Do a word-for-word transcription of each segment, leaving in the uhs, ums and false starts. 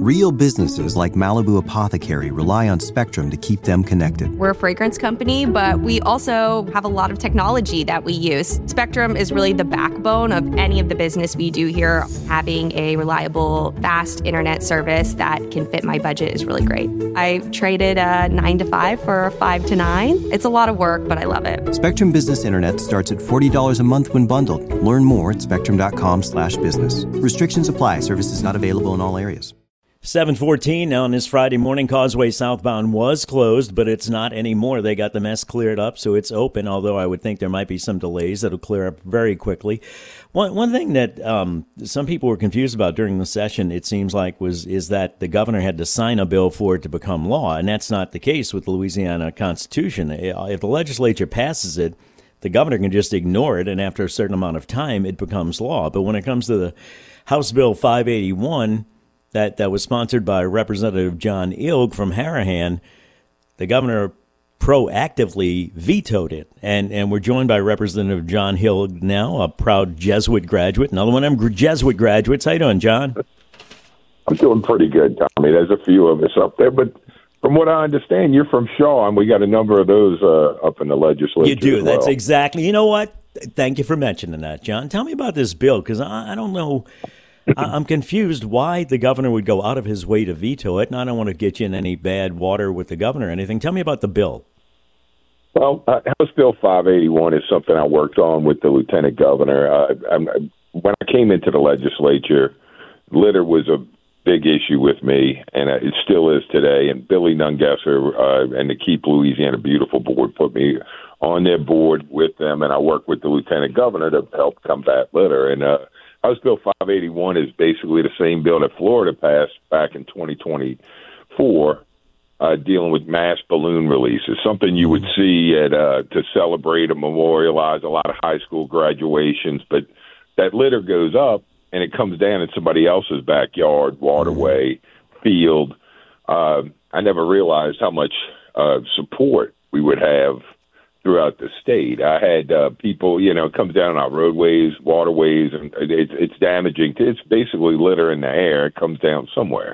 Real businesses like Malibu Apothecary rely on Spectrum to keep them connected. We're a fragrance company, but we also have a lot of technology that we use. Spectrum is really the backbone of any of the business we do here. Having a reliable, fast internet service that can fit my budget is really great. I traded a nine to five for a five to nine. It's a lot of work, but I love it. Spectrum Business Internet starts at forty dollars a month when bundled. Learn more at spectrum.com slash business. Restrictions apply. Services not available in all areas. seven fourteen on this Friday morning. Causeway southbound was closed, but it's not anymore. They got the mess cleared up, so it's open, although I would think there might be some delays that'll clear up very quickly. One one thing that um, some people were confused about during the session, it seems like, was is that the governor had to sign a bill for it to become law, and that's not the case with the Louisiana Constitution. If the legislature passes it, the governor can just ignore it, and after a certain amount of time, it becomes law. But when it comes to the House Bill five eighty-one, that, that was sponsored by Representative John Ilg from Harahan, the governor proactively vetoed it. And and we're joined by Representative John Ilg now, a proud Jesuit graduate, another one of them Jesuit graduates. How you doing, John? I'm doing pretty good, Tommy. There's a few of us up there, but from what I understand, you're from Shaw, and we got a number of those uh, up in the legislature. You do. As well. That's exactly. You know what? Thank you for mentioning that, John. Tell me about this bill, because I, I don't know. I'm confused why the governor would go out of his way to veto it, and I don't want to get you in any bad water with the governor or anything. Tell me about the bill. Well, uh, House Bill five eighty-one is something I worked on with the lieutenant governor. Uh, I'm, when I came into the legislature, litter was a big issue with me, and it still is today. And Billy Nungesser uh, and the Keep Louisiana Beautiful board put me on their board with them, and I worked with the lieutenant governor to help combat litter. And uh, House Bill five eighty-one is basically the same bill that Florida passed back in twenty twenty-four, uh, dealing with mass balloon releases, something you would see at uh, to celebrate and memorialize a lot of high school graduations. But that litter goes up, and it comes down in somebody else's backyard, waterway, field. Uh, I never realized how much uh, support we would have throughout the state. I had uh, people, you know, it comes down our roadways, waterways, and it's, it's damaging. It's basically litter in the air. It comes down somewhere.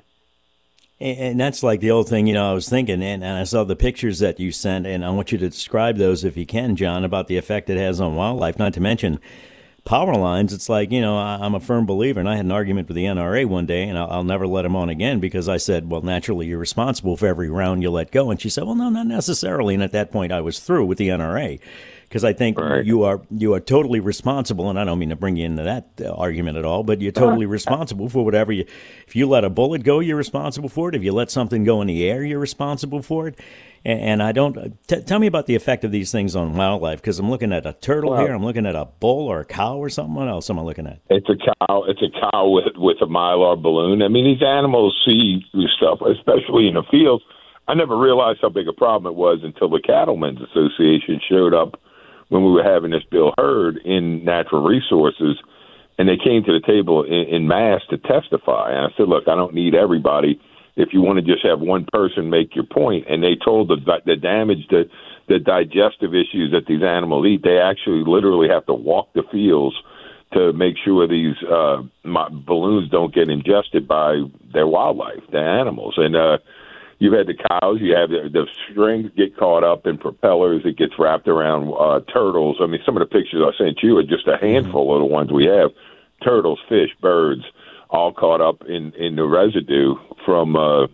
And that's like the old thing, you know, I was thinking, and, and I saw the pictures that you sent, and I want you to describe those if you can, John, about the effect it has on wildlife, not to mention power lines. It's like, you know, I, I'm a firm believer, and I had an argument with the N R A one day, and I'll, I'll never let him on again because I said, well, naturally, you're responsible for every round you let go. And she said, well, no, not necessarily. And at that point, I was through with the N R A because I think right. you are you are totally responsible, and I don't mean to bring you into that uh, argument at all, but you're totally responsible for whatever you, if you let a bullet go, you're responsible for it. If you let something go in the air, you're responsible for it. And I don't t- tell me about the effect of these things on wildlife, because I'm looking at a turtle well, here. I'm looking at a bull or a cow or something. What else am I looking at? It's a cow. It's a cow with with a mylar balloon. I mean, these animals see stuff, especially in the fields. I never realized how big a problem it was until the Cattlemen's Association showed up when we were having this bill heard in Natural Resources, and they came to the table in, in mass to testify. And I said, look, I don't need everybody. If you want to just have one person make your point, and they told the the damage, the the digestive issues that these animals eat, they actually literally have to walk the fields to make sure these uh, balloons don't get ingested by their wildlife, their animals. And uh, you've had the cows, you have the, the strings get caught up in propellers, it gets wrapped around uh, turtles. I mean, some of the pictures I sent you are just a handful of the ones we have: turtles, fish, birds, all caught up in, in the residue from uh,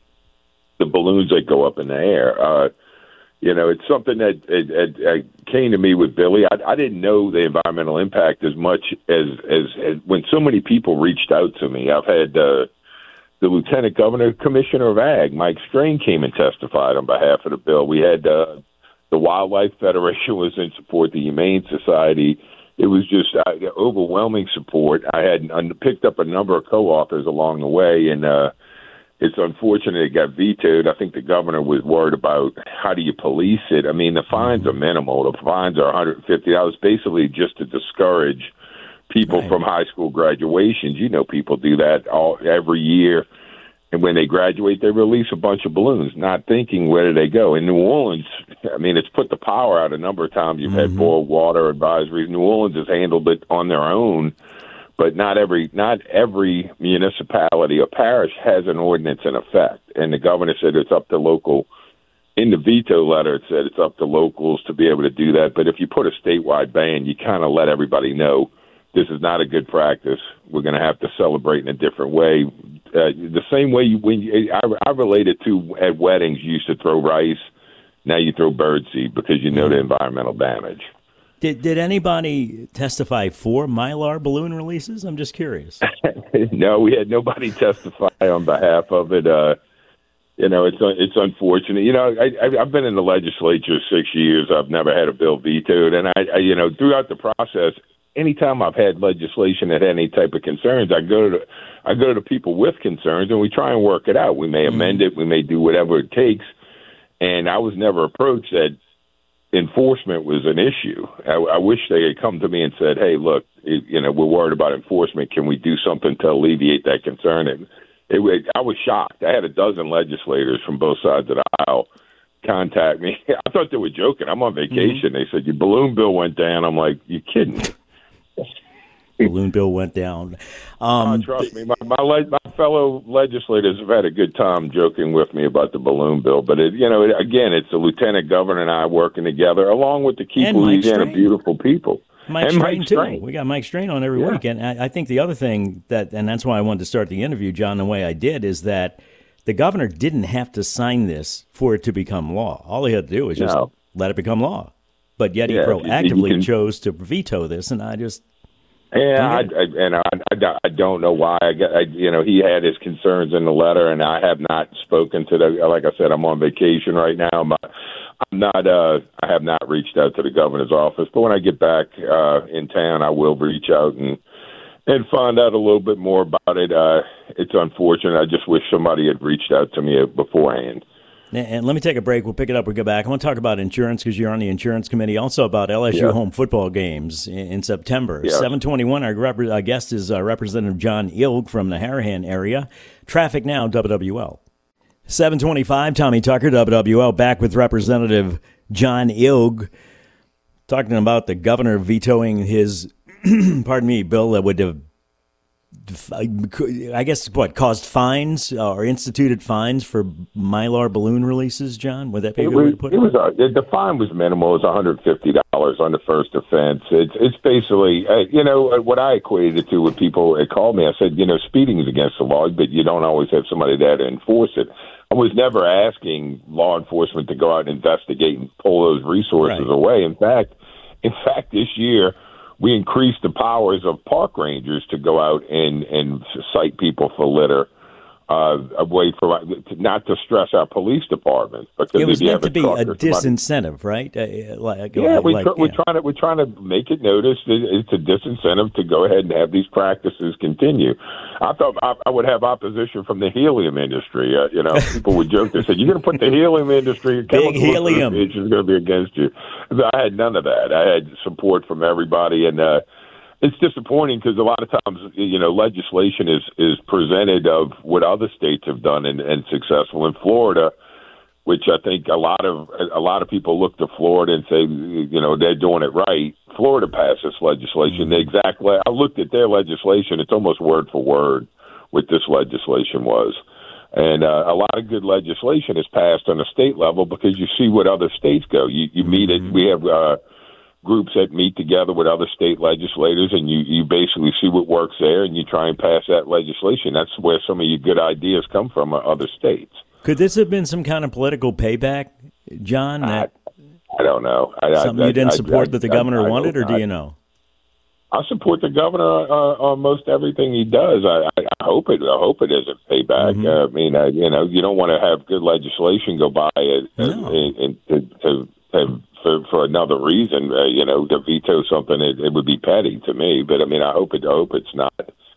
the balloons that go up in the air. Uh, you know, it's something that it, it, it came to me with Billy. I, I didn't know the environmental impact as much as, as, as when so many people reached out to me. I've had uh, the Lieutenant Governor, Commissioner of Ag, Mike Strain, came and testified on behalf of the bill. We had uh, the Wildlife Federation was in support, the Humane Society. It was just uh, overwhelming support. I had uh, picked up a number of co-authors along the way, and uh, it's unfortunate it got vetoed. I think the governor was worried about how do you police it. I mean, the fines are minimal. The fines are one hundred fifty dollars, basically just to discourage people right. from high school graduations. You know, people do that all every year. And when they graduate, they release a bunch of balloons, not thinking where do they go. In New Orleans, I mean, it's put the power out a number of times. You've mm-hmm. had boil water advisories. New Orleans has handled it on their own but not every not every municipality or parish has an ordinance in effect. And the governor said it's up to local. In the veto letter, it said it's up to locals to be able to do that. But if you put a statewide ban, you kind of let everybody know this is not a good practice. We're going to have to celebrate in a different way. Uh, the same way you, when you, I, I relate it to at weddings, you used to throw rice. Now you throw birdseed because you know the environmental damage. Did did anybody testify for Mylar balloon releases? I'm just curious. No, we had nobody testify on behalf of it. Uh, You know, it's it's unfortunate. You know, I, I've been in the legislature six years. I've never had a bill vetoed, and I, I, you know, throughout the process, anytime I've had legislation that had any type of concerns, I go to the, I go to the people with concerns, and we try and work it out. We may amend it, we may do whatever it takes. And I was never approached that enforcement was an issue. I, I wish they had come to me and said, "Hey, look, it, you know, we're worried about enforcement. Can we do something to alleviate that concern?" And It, I was shocked. I had a dozen legislators from both sides of the aisle contact me. I thought they were joking. I'm on vacation. Mm-hmm. They said, your balloon bill went down. I'm like, you kidding me? Balloon bill went down. Um, oh, trust me, my, my my fellow legislators have had a good time joking with me about the balloon bill. But, it, you know, it, again, it's the lieutenant governor and I working together, along with the Keep Louisiana Beautiful people. Mike and Strain, Mike too. Strain. We got Mike Strain on every yeah. week. And I, I think the other thing that, and that's why I wanted to start the interview, John, the way I did, is that the governor didn't have to sign this for it to become law. All he had to do was just no. let it become law. But yet he yeah, proactively can, chose to veto this, and I just... Yeah, I, I, and I, I, I don't know why. I, I, you know, he had his concerns in the letter, and I have not spoken to the. Like I said, I'm on vacation right now. I'm, I'm not. Uh, I have not reached out to the governor's office. But when I get back uh, in town, I will reach out and and find out a little bit more about it. Uh, it's unfortunate. I just wish somebody had reached out to me beforehand. And let me take a break. We'll pick it up. We'll go back. I want to talk about insurance because you're on the insurance committee. Also about L S U yeah. home football games in, in September. Yeah. seven twenty-one, our, rep- our guest is uh, Representative John Ilg from the Harahan area. Traffic now, W W L. seven twenty-five, Tommy Tucker, W W L, back with Representative John Ilg, talking about the governor vetoing his, pardon me, bill that would have, I guess, what, caused fines uh, or instituted fines for Mylar balloon releases, John? Would that be a good was, way to put it? It was, uh, the fine was minimal. It was one hundred fifty dollars on the first offense. It's, it's basically, uh, you know, what I equated it to with people that called me. I said, you know, speeding is against the law, but you don't always have somebody there to enforce it. I was never asking law enforcement to go out and investigate and pull those resources right. away. In fact, in fact, this year, we increased the powers of park rangers to go out and, and cite people for litter, uh, a way for not to stress our police departments. Because it was if you meant have to be a disincentive, somebody, right? Uh, like, yeah, like, we like, tr- yeah. we're trying to we're trying to make it noticed. It's a disincentive to go ahead and have these practices continue. I thought I, I would have opposition from the helium industry. Uh, you know, people would joke. They said, "You're going to put the helium industry, big helium, it's just going to be against you." I had none of that. I had support from everybody, and uh, it's disappointing because a lot of times, you know, legislation is is presented of what other states have done and, and successful. In Florida, which I think a lot of a lot of people look to Florida and say, you know, they're doing it right. Florida passed this legislation. The exact way I looked at their legislation, it's almost word for word what this legislation was. And uh, a lot of good legislation is passed on a state level because you see what other states go. You, you meet it. We have uh, groups that meet together with other state legislators, and you, you basically see what works there, and you try and pass that legislation. That's where some of your good ideas come from, uh, other states. Could this have been some kind of political payback, John? That I, I don't know. I, something I, you didn't I, support I, that the I, governor I, wanted, I, or do you know? I support the governor uh, on most everything he does. I, I, I hope it. I hope it isn't payback. Mm-hmm. Uh, I mean, uh, you know, you don't want to have good legislation go by it, no. and, and, and to, to, for, for another reason. Uh, you know, to veto something, it, it would be petty to me. But I mean, I hope it. I hope it's not.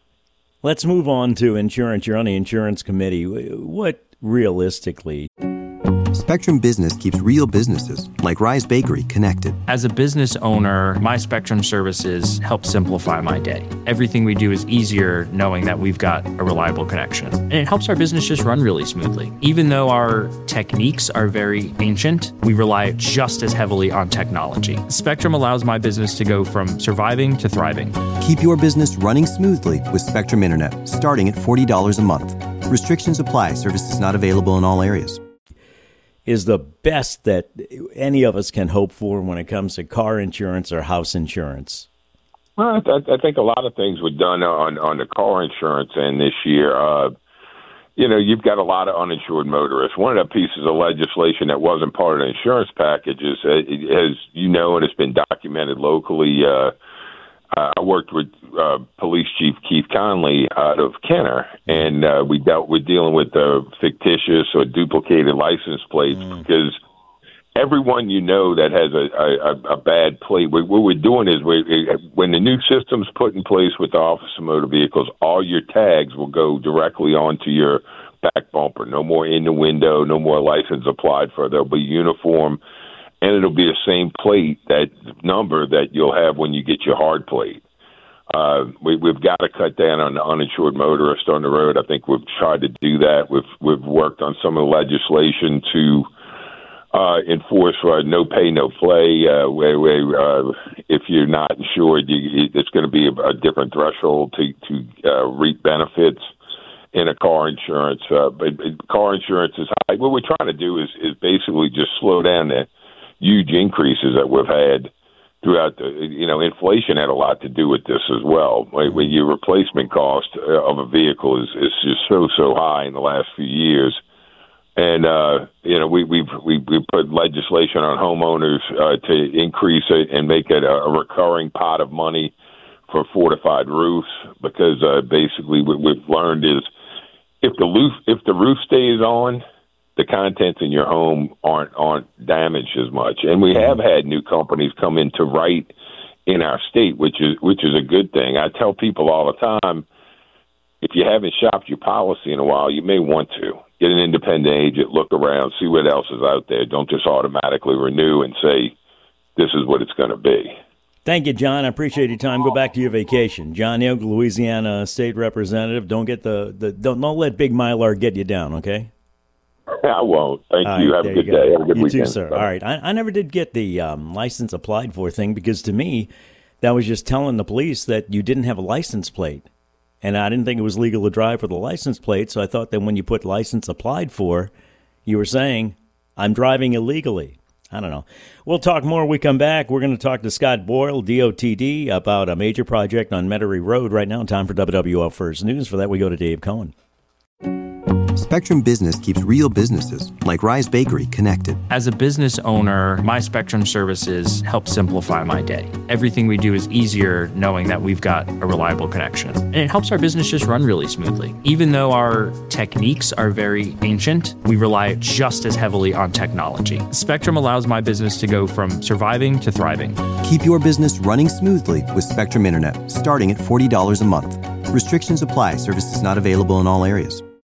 Let's move on to insurance. You're on the insurance committee. What realistically? Spectrum Business keeps real businesses, like Rise Bakery, connected. As a business owner, my Spectrum services help simplify my day. Everything we do is easier knowing that we've got a reliable connection. And it helps our business just run really smoothly. Even though our techniques are very ancient, we rely just as heavily on technology. Spectrum allows my business to go from surviving to thriving. Keep your business running smoothly with Spectrum Internet, starting at forty dollars a month. Restrictions apply. Services not available in all areas. Is the best that any of us can hope for when it comes to car insurance or house insurance? Well, I, th- I think a lot of things were done on, on the car insurance end this year. Uh, you know, you've got a lot of uninsured motorists. One of the pieces of legislation that wasn't part of the insurance package is, uh, as you know, and it's been documented locally, uh, Uh, I worked with uh, Police Chief Keith Conley out of Kenner, and uh, we dealt with dealing with uh, fictitious or duplicated license plates mm. because everyone you know that has a, a, a bad plate, what we're doing is we, when the new system's put in place with the Office of Motor Vehicles, all your tags will go directly onto your back bumper. No more in the window, no more license applied for. They'll be uniform. And it'll be the same plate, that number that you'll have when you get your hard plate. Uh, we, we've got to cut down on the uninsured motorist on the road. I think we've tried to do that. We've we've worked on some of the legislation to uh, enforce uh, no pay, no play. Uh, where, where uh, if you're not insured, you, it's going to be a, a different threshold to to uh, reap benefits in a car insurance. Uh, but, but car insurance is high. What we're trying to do is is basically just slow down the huge increases that we've had throughout the, you know, inflation had a lot to do with this as well. When your replacement cost of a vehicle is, is just so, so high in the last few years. And, uh, you know, we, we've, we, we put legislation on homeowners uh, to increase it and make it a, a recurring pot of money for fortified roofs, because uh, basically what we've learned is if the roof, if the roof stays on, the contents in your home aren't aren't damaged as much. And we have had new companies come in to write in our state, which is which is a good thing. I tell people all the time, if you haven't shopped your policy in a while, you may want to. Get an independent agent, look around, see what else is out there. Don't just automatically renew and say, this is what it's going to be. Thank you, John. I appreciate your time. Go back to your vacation. John Young, Louisiana State Representative. Don't get the, the don't, don't let Big Mylar get you down, okay? I won't. Thank All you. right, Have a good you day. Have a good you weekend. too, sir. All right. I, I never did get the um, license applied for thing, because to me, that was just telling the police that you didn't have a license plate. And I didn't think it was legal to drive with a license plate, so I thought that when you put license applied for, you were saying, I'm driving illegally. I don't know. We'll talk more when we come back. We're going to talk to Scott Boyle, D O T D, about a major project on Metairie Road right now. Time for W W L First News. For that, we go to Dave Cohen. Spectrum Business keeps real businesses, like Rise Bakery, connected. As a business owner, my Spectrum services help simplify my day. Everything we do is easier knowing that we've got a reliable connection. And it helps our business just run really smoothly. Even though our techniques are very ancient, we rely just as heavily on technology. Spectrum allows my business to go from surviving to thriving. Keep your business running smoothly with Spectrum Internet, starting at forty dollars a month. Restrictions apply. Services not available in all areas.